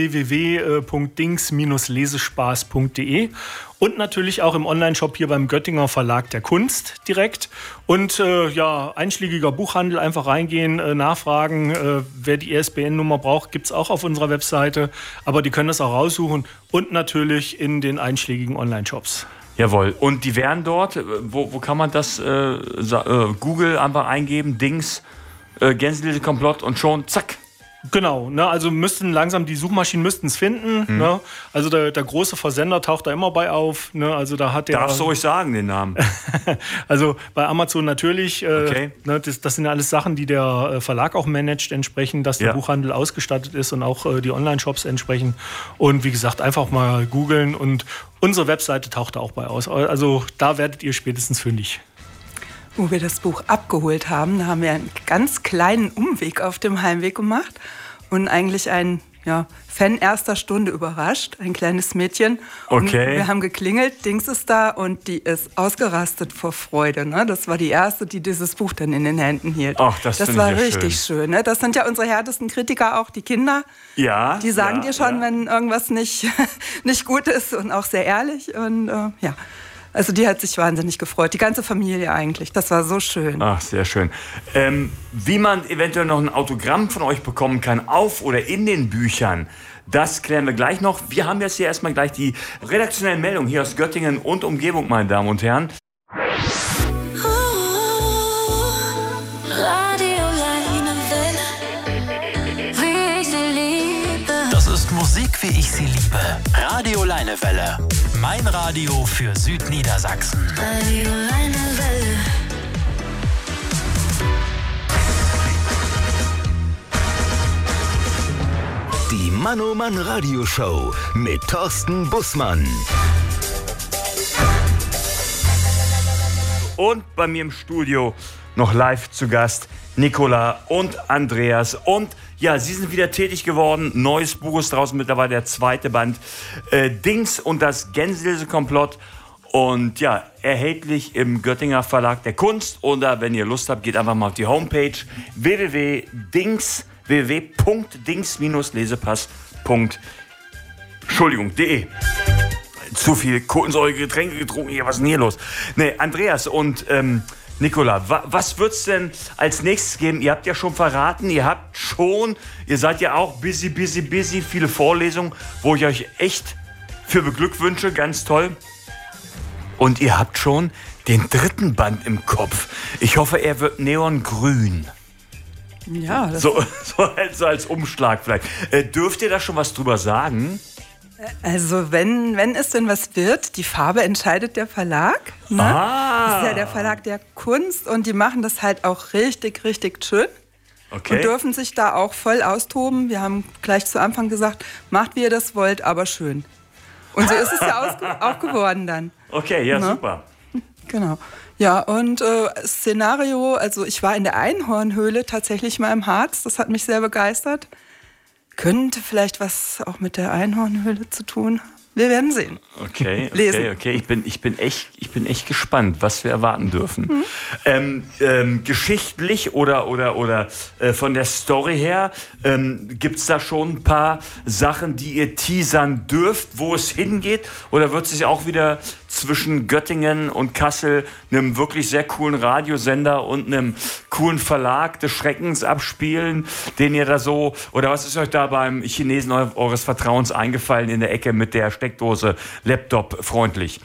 www.dings-lesespaß.de und natürlich auch im Onlineshop hier beim Göttinger Verlag der Kunst direkt. Und ja, einschlägiger Buchhandel, einfach reingehen, nachfragen. Wer die ISBN-Nummer braucht, gibt es auch auf unserer Webseite. Aber die können das auch raussuchen und natürlich in den einschlägigen Onlineshops. Jawohl. Und die wären dort, wo kann man das, Google einfach eingeben, Dings, Gänselese-Komplott und schon, zack. Genau, ne, also die Suchmaschinen müssten es finden. Ne? Also der große Versender taucht da immer bei auf. Ne? Also da hat der. Darfst du ruhig sagen, den Namen? Also bei Amazon natürlich. Okay. Ne, das sind ja alles Sachen, die der Verlag auch managt, entsprechend, dass der Ja. Buchhandel ausgestattet ist und auch die Online-Shops entsprechend. Und wie gesagt, einfach mal googeln und unsere Webseite taucht da auch bei aus. Also da werdet ihr spätestens fündig. Wo wir das Buch abgeholt haben, da haben wir einen ganz kleinen Umweg auf dem Heimweg gemacht und eigentlich einen Fan erster Stunde überrascht, ein kleines Mädchen. Und Okay. wir haben geklingelt, Dings ist da und die ist ausgerastet vor Freude. Ne? Das war die erste, die dieses Buch dann in den Händen hielt. Ach, das finde war ich ja richtig schön. Ne? Das sind ja unsere härtesten Kritiker, auch die Kinder. Ja. Die sagen ja, dir schon, ja. wenn irgendwas nicht gut ist und auch sehr ehrlich. Und ja, also die hat sich wahnsinnig gefreut. Die ganze Familie eigentlich. Das war so schön. Ach, sehr schön. Wie man eventuell noch ein Autogramm von euch bekommen kann, auf oder in den Büchern, das klären wir gleich noch. Wir haben jetzt hier erstmal gleich die redaktionellen Meldungen hier aus Göttingen und Umgebung, meine Damen und Herren. Radio Leinewelle, wie ich sie liebe. Das ist Musik, wie ich sie liebe. Radio Leinewelle. Mein Radio für Südniedersachsen. Radio Leinewelle. Die Mann oh Mann Radioshow mit Thorsten Bussmann. Und bei mir im Studio noch live zu Gast Nicola und Andreas. Und ja, sie sind wieder tätig geworden. Neues Buch ist draußen, mittlerweile der zweite Band. Dings und das Gänselese-Komplott. Und ja, erhältlich im Göttinger Verlag der Kunst. Oder wenn ihr Lust habt, geht einfach mal auf die Homepage www.dings-lesepass.de. Zu viel kohlensäurige Getränke getrunken. Hier, was ist denn hier los? Nee, Andreas und Nicola, was wird's denn als nächstes geben? Ihr habt ja schon verraten, ihr seid ja auch busy, viele Vorlesungen, wo ich euch echt für Beglückwünsche, ganz toll. Und ihr habt schon den 3. Band im Kopf. Ich hoffe, er wird neongrün. Ja, das So als Umschlag vielleicht. Dürft ihr da schon was drüber sagen? Also wenn es denn was wird, die Farbe entscheidet der Verlag. Ne? Das ist ja der Verlag der Kunst und die machen das halt auch richtig, richtig schön. Okay. Und dürfen sich da auch voll austoben. Wir haben gleich zu Anfang gesagt, macht wie ihr das wollt, aber schön. Und so ist es ja auch geworden dann. Okay, ja, ne? Super. Genau. Ja, und Szenario, also ich war in der Einhornhöhle tatsächlich mal im Harz. Das hat mich sehr begeistert. Könnte vielleicht was auch mit der Einhornhöhle zu tun haben. Wir werden sehen. Okay. Lesen. Ich bin echt gespannt, was wir erwarten dürfen. Geschichtlich oder von der Story her, gibt's da schon ein paar Sachen, die ihr teasern dürft, wo es hingeht? Oder wird es sich auch wieder zwischen Göttingen und Kassel, einem wirklich sehr coolen Radiosender und einem coolen Verlag des Schreckens abspielen, den ihr da so, oder was ist euch da beim Chinesen eures Vertrauens eingefallen in der Ecke mit der Steckdose, Laptop freundlich?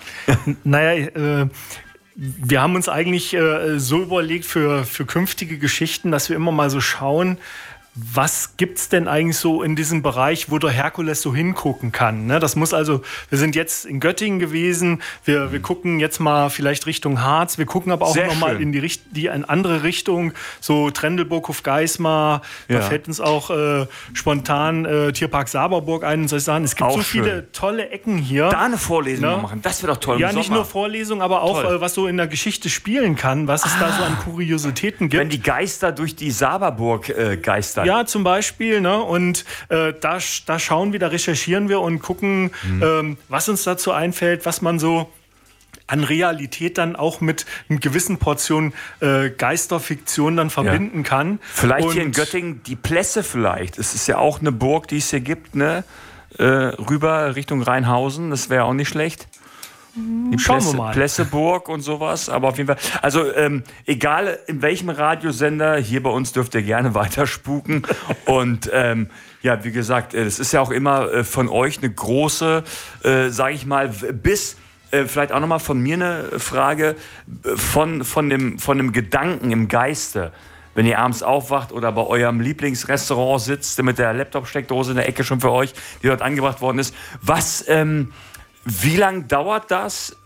Naja, wir haben uns eigentlich so überlegt für künftige Geschichten, dass wir immer mal so schauen, was gibt's denn eigentlich so in diesem Bereich, wo der Herkules so hingucken kann? Ne? Das muss also, wir sind jetzt in Göttingen gewesen, wir gucken jetzt mal vielleicht Richtung Harz, wir gucken aber auch nochmal in die andere Richtung, so Trendelburg, Hofgeismar, da fällt uns auch spontan Tierpark Saberburg ein und solche Sachen. Es gibt auch so viele tolle Ecken hier. Da eine Vorlesung machen, das wäre doch toll. Ja, nicht nur Vorlesung, aber auch was so in der Geschichte spielen kann, was es da so an Kuriositäten gibt. Wenn die Geister durch die Saberburg geistern. Ja, zum Beispiel. Ne? Und da schauen wir, da recherchieren wir und gucken, was uns dazu einfällt, was man so an Realität dann auch mit einer gewissen Portion Geisterfiktion dann verbinden kann. Vielleicht hier in Göttingen die Plesse vielleicht. Es ist ja auch eine Burg, die es hier gibt, ne? Rüber Richtung Rheinhausen. Das wäre auch nicht schlecht. Die Schauen wir mal. Plesseburg und sowas, aber auf jeden Fall, also egal in welchem Radiosender, hier bei uns dürft ihr gerne weiter spuken und ja, wie gesagt, es ist ja auch immer von euch eine große, sage ich mal, bis vielleicht auch nochmal von mir eine Frage von dem Gedanken im Geiste. Wenn ihr abends aufwacht oder bei eurem Lieblingsrestaurant sitzt mit der Laptop-Steckdose in der Ecke schon für euch, die dort angebracht worden ist, wie lange dauert das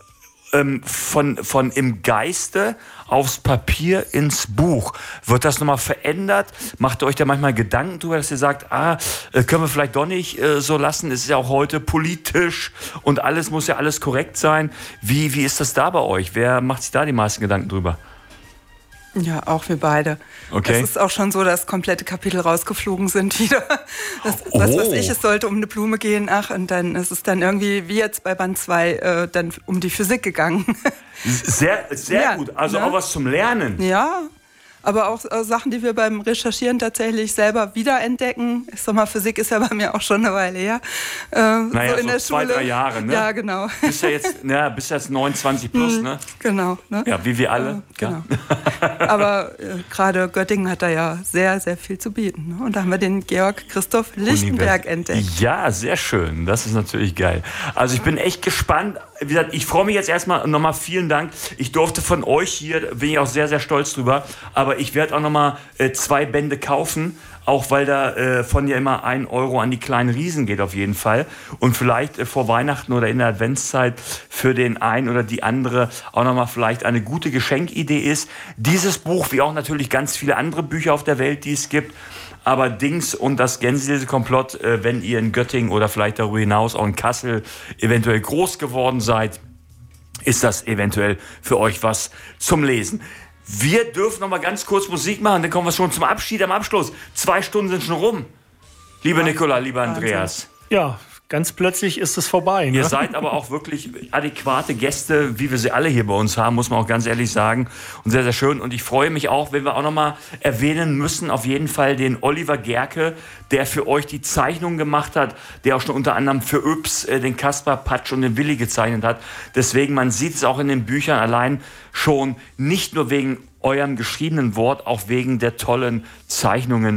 von im Geiste aufs Papier ins Buch? Wird das nochmal verändert? Macht ihr euch da manchmal Gedanken drüber, dass ihr sagt, können wir vielleicht doch nicht so lassen? Es ist ja auch heute politisch und alles muss ja alles korrekt sein. Wie ist das da bei euch? Wer macht sich da die meisten Gedanken drüber? Ja, auch wir beide. Okay. Es ist auch schon so, dass komplette Kapitel rausgeflogen sind wieder. Was weiß ich, es sollte um eine Blume gehen. Und dann ist es dann irgendwie, wie jetzt bei Band 2, dann um die Physik gegangen. Sehr gut. Also auch was zum Lernen. Ja. Aber auch Sachen, die wir beim Recherchieren tatsächlich selber wiederentdecken. Ich sag mal, Physik ist ja bei mir auch schon eine Weile her. Naja, so in der 2-3 Jahre, ne? Ja, genau. Bist ja jetzt 29 plus, ne? Genau. Ne? Ja, wie wir alle. Genau. Aber gerade Göttingen hat da ja sehr, sehr viel zu bieten. Ne? Und da haben wir den Georg Christoph Lichtenberg entdeckt. Ja, sehr schön. Das ist natürlich geil. Also ich bin echt gespannt. Wie gesagt, ich freue mich jetzt erstmal nochmal vielen Dank. Ich durfte von euch hier, bin ich auch sehr, sehr stolz drüber. Aber ich werde auch nochmal 2 Bände kaufen. Auch weil da von ja immer 1 Euro an die kleinen Riesen geht auf jeden Fall. Und vielleicht vor Weihnachten oder in der Adventszeit für den einen oder die andere auch nochmal vielleicht eine gute Geschenkidee ist. Dieses Buch, wie auch natürlich ganz viele andere Bücher auf der Welt, die es gibt, aber Dings und das Gänselese-Komplott, wenn ihr in Göttingen oder vielleicht darüber hinaus auch in Kassel eventuell groß geworden seid, ist das eventuell für euch was zum Lesen. Wir dürfen noch mal ganz kurz Musik machen, dann kommen wir schon zum Abschied am Abschluss. 2 Stunden sind schon rum. Liebe Nicola, lieber Andreas. Ja, ganz plötzlich ist es vorbei. Ne? Ihr seid aber auch wirklich adäquate Gäste, wie wir sie alle hier bei uns haben, muss man auch ganz ehrlich sagen. Und sehr, sehr schön. Und ich freue mich auch, wenn wir auch noch mal erwähnen müssen, auf jeden Fall den Oliver Gerke, der für euch die Zeichnung gemacht hat, der auch schon unter anderem für Yps den Kaspar, Patsch und den Willi gezeichnet hat. Deswegen, man sieht es auch in den Büchern allein schon, nicht nur wegen eurem geschriebenen Wort, auch wegen der tollen Zeichnungen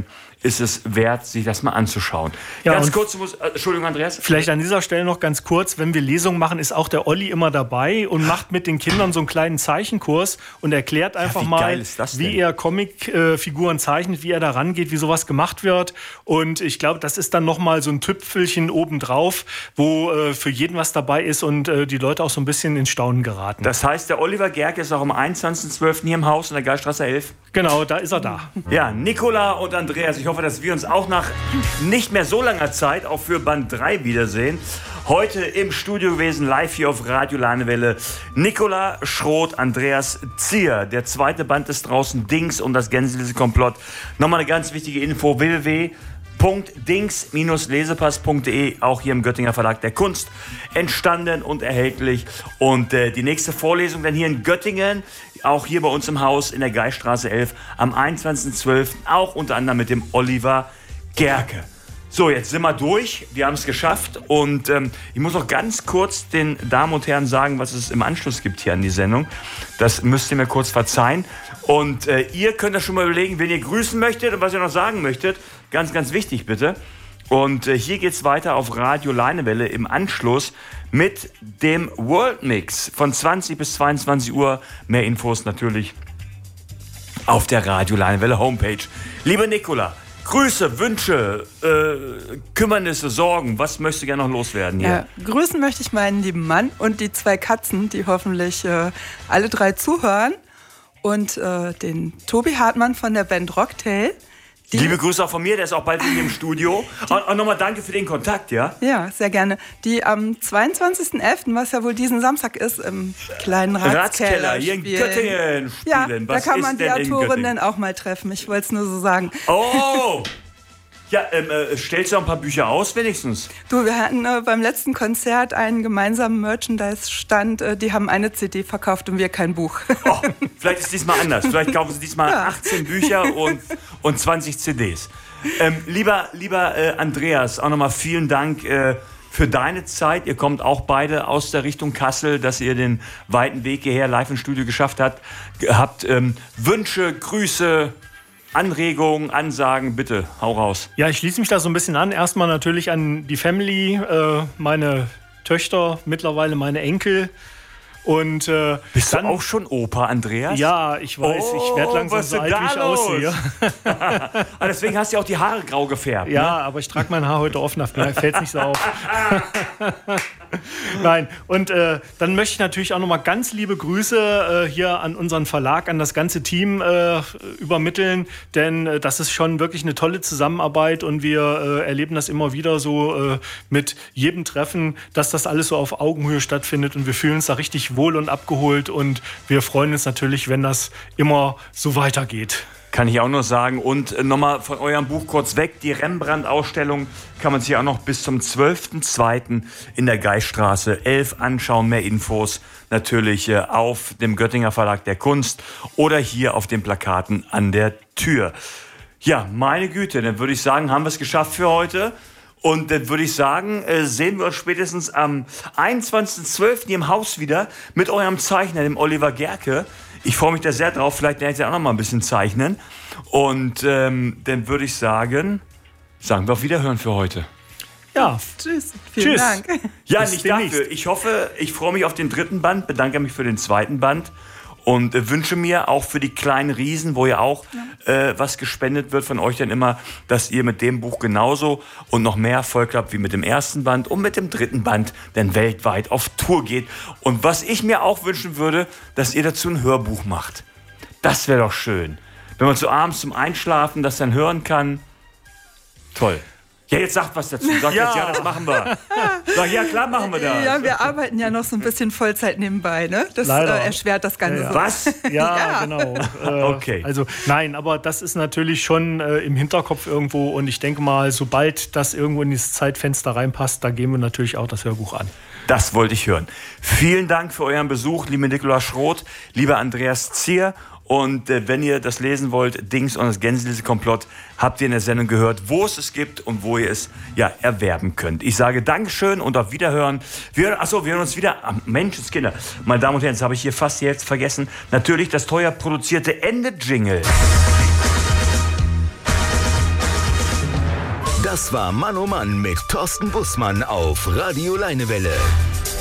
ist es wert, sich das mal anzuschauen. Ja, ganz kurz, Entschuldigung, Andreas. Vielleicht an dieser Stelle noch ganz kurz, wenn wir Lesungen machen, ist auch der Olli immer dabei und macht mit den Kindern so einen kleinen Zeichenkurs und erklärt einfach mal, wie er Comicfiguren zeichnet, wie er da rangeht, wie sowas gemacht wird. Und ich glaube, das ist dann nochmal so ein Tüpfelchen obendrauf, wo für jeden was dabei ist und die Leute auch so ein bisschen in Staunen geraten. Das heißt, der Oliver Gerke ist auch am 21.12. hier im Haus in der Geiststraße 11. Genau, da ist er da. Ja, Nicola und Andreas, ich hoffe, dass wir uns auch nach nicht mehr so langer Zeit auch für Band 3 wiedersehen. Heute im Studio gewesen, live hier auf Radio Leinewelle. Nicola Schroth, Andreas Zier. Der zweite Band ist draußen, Dings und das Gänselisee-Komplott. Nochmal eine ganz wichtige Info, www.dings-lesepass.de, auch hier im Göttinger Verlag der Kunst, entstanden und erhältlich. Und die nächste Vorlesung dann hier in Göttingen, auch hier bei uns im Haus in der Geiststraße 11, am 21.12., auch unter anderem mit dem Oliver Gerke. So, jetzt sind wir durch. Wir haben es geschafft. Und ich muss noch ganz kurz den Damen und Herren sagen, was es im Anschluss gibt hier an die Sendung. Das müsst ihr mir kurz verzeihen. Und ihr könnt das schon mal überlegen, wen ihr grüßen möchtet und was ihr noch sagen möchtet. Ganz, ganz wichtig, bitte. Und hier geht es weiter auf Radio Leinewelle im Anschluss mit dem World Mix von 20 bis 22 Uhr. Mehr Infos natürlich auf der Radio Leinewelle Homepage. Liebe Nicola, Grüße, Wünsche, Kümmernisse, Sorgen, was möchtest du gerne noch loswerden hier? Ja, grüßen möchte ich meinen lieben Mann und die 2 Katzen, die hoffentlich alle 3 zuhören. Und den Tobi Hartmann von der Band Rocktail. Liebe Grüße auch von mir, der ist auch bald hier im Studio. Und nochmal danke für den Kontakt, ja? Ja, sehr gerne. Die am 22.11., was ja wohl diesen Samstag ist, im kleinen Ratskeller hier in Göttingen spielen. Ja, da kann man die Autorin dann auch mal treffen. Ich wollte es nur so sagen. Oh! Ja, stellst du auch ein paar Bücher aus, wenigstens? Du, wir hatten beim letzten Konzert einen gemeinsamen Merchandise-Stand. Die haben eine CD verkauft und wir kein Buch. Oh, vielleicht ist diesmal anders. Vielleicht kaufen sie diesmal 18 Bücher und 20 CDs. Lieber Andreas, auch nochmal vielen Dank für deine Zeit. Ihr kommt auch beide aus der Richtung Kassel, dass ihr den weiten Weg hierher live im Studio geschafft habt. Wünsche, Grüße, Anregungen, Ansagen, bitte, hau raus. Ja, ich schließe mich da so ein bisschen an. Erstmal natürlich an die Family, meine Töchter, mittlerweile meine Enkel. Und, bist du auch schon Opa, Andreas? Ja, ich weiß, ich werde langsam so alt, wie ich aussehe. Deswegen hast du auch die Haare grau gefärbt. Ja, ne? Aber ich trage mein Haar heute offen, da fällt es nicht so auf. Nein, und dann möchte ich natürlich auch nochmal ganz liebe Grüße hier an unseren Verlag, an das ganze Team übermitteln, denn das ist schon wirklich eine tolle Zusammenarbeit und wir erleben das immer wieder so mit jedem Treffen, dass das alles so auf Augenhöhe stattfindet und wir fühlen uns da richtig wohl und abgeholt und wir freuen uns natürlich, wenn das immer so weitergeht. Kann ich auch nur sagen. Und nochmal von eurem Buch kurz weg. Die Rembrandt-Ausstellung kann man sich auch noch bis zum 12.02. in der Geiststraße 11 anschauen. Mehr Infos natürlich auf dem Göttinger Verlag der Kunst oder hier auf den Plakaten an der Tür. Ja, meine Güte, dann würde ich sagen, haben wir es geschafft für heute. Und dann würde ich sagen, sehen wir uns spätestens am 21.12. hier im Haus wieder mit eurem Zeichner, dem Oliver Gerke. Ich freue mich da sehr drauf. Vielleicht lernt ihr auch noch mal ein bisschen zeichnen. Und dann würde ich sagen wir auf Wiederhören für heute. Ja. Tschüss. Vielen Dank. Ja, nicht dafür. Ich freue mich auf den 3. Band, bedanke mich für den 2. Band. Und wünsche mir auch für die kleinen Riesen, wo ja auch was gespendet wird von euch dann immer, dass ihr mit dem Buch genauso und noch mehr Erfolg habt wie mit dem 1. Band und mit dem 3. Band dann weltweit auf Tour geht. Und was ich mir auch wünschen würde, dass ihr dazu ein Hörbuch macht. Das wäre doch schön. Wenn man so abends zum Einschlafen das dann hören kann. Toll. Ja, jetzt sagt was dazu. Sagt jetzt, ja, das machen wir. Sag, ja, klar machen wir das. Ja, wir arbeiten ja noch so ein bisschen Vollzeit nebenbei, ne? Das erschwert das Ganze. Ja. Was? Ja, genau. Okay. Also, nein, aber das ist natürlich schon im Hinterkopf irgendwo und ich denke mal, sobald das irgendwo in dieses Zeitfenster reinpasst, da gehen wir natürlich auch das Hörbuch an. Das wollte ich hören. Vielen Dank für euren Besuch, liebe Nicola Schroth, lieber Andreas Zier. Und wenn ihr das lesen wollt, Dings und das Gänselisee-Komplott, habt ihr in der Sendung gehört, wo es gibt und wo ihr es erwerben könnt. Ich sage Dankeschön und auf Wiederhören. Wir hören uns wieder. Menschenskinder. Meine Damen und Herren, das habe ich hier fast jetzt vergessen. Natürlich das teuer produzierte Ende-Jingle. Das war Mann oh Mann mit Thorsten Bussmann auf Radio Leinewelle.